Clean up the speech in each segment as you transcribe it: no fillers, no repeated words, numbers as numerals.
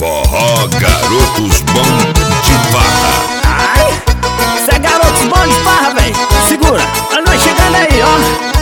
Forró Garotos Bom de Farra. Ai, cê é garotos bom de farra, véi. Segura, a nós chegando aí, ó.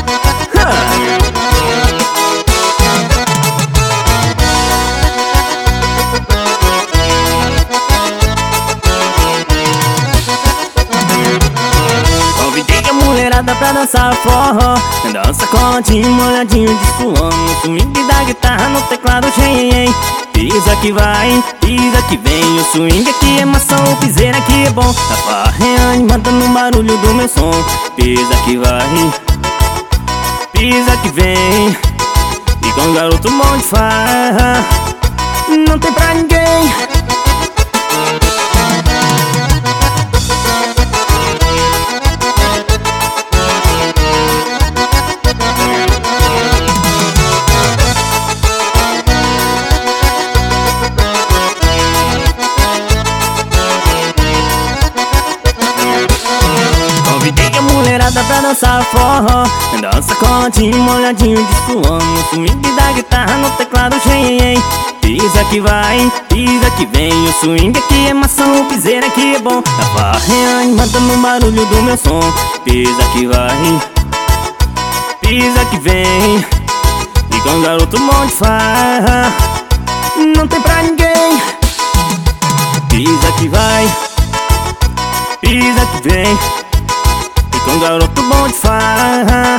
Convidei a mulherada pra dançar forró. Dança coladinho, molhadinho de suor. No swing da guitarra, no teclado, cheio. Pisa que vai, pisa que vem. O swing aqui é maçã, o piseiro aqui é bom. A farra é animada no barulho do meu som. Pisa que vai, pisa que vem. E com o garoto bom de farra não tem pra ninguém. Convidei a mulherada pra dançar forró. Dança coladinho, molhadinho de suor. No swing da guitarra, no teclado, cheio. Pisa que vai, pisa que vem. O swing aqui é maçã, o piseiro aqui é bom. A farra é animada no barulho do meu som. Pisa que vai, pisa que vem. E com o garoto bom de farra não tem pra ninguém. Pisa que vai, pisa que vem. E com o garoto bom de farra